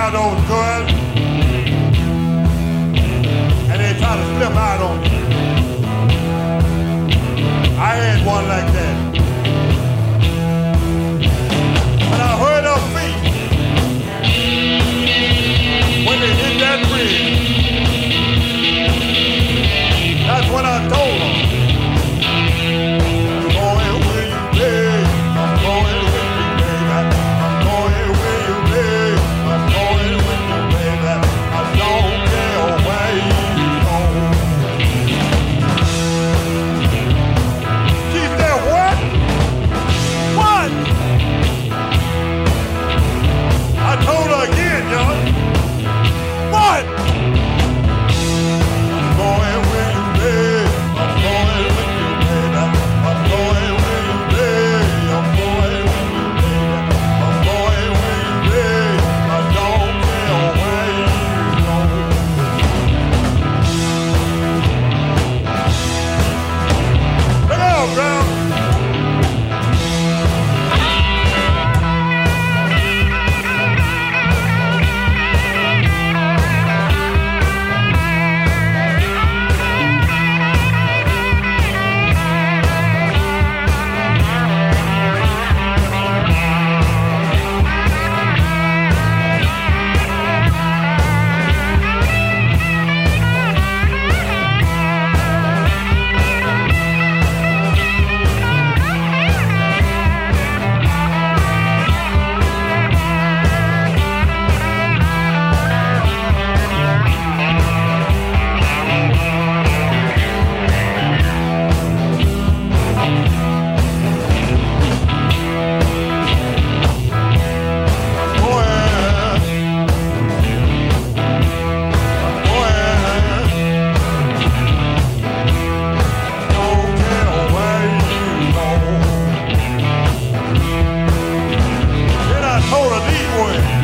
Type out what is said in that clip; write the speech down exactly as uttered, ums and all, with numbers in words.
have those girls and they try to slip out on you. I had one like that. When I heard her feet, when they hit that bridge, that's when I told her, I'm going where you live, I'm going with you, baby. I'm going where you live, I'm going with you, baby. I don't care where you go. She said, what? What? I told her again, y'all. What? I'm going where you live. I'm going with you, baby. I'm going where you live. I'm going with you, baby. I'm going where you live. I don't care where you go. Look out, girl. Then I told her these words.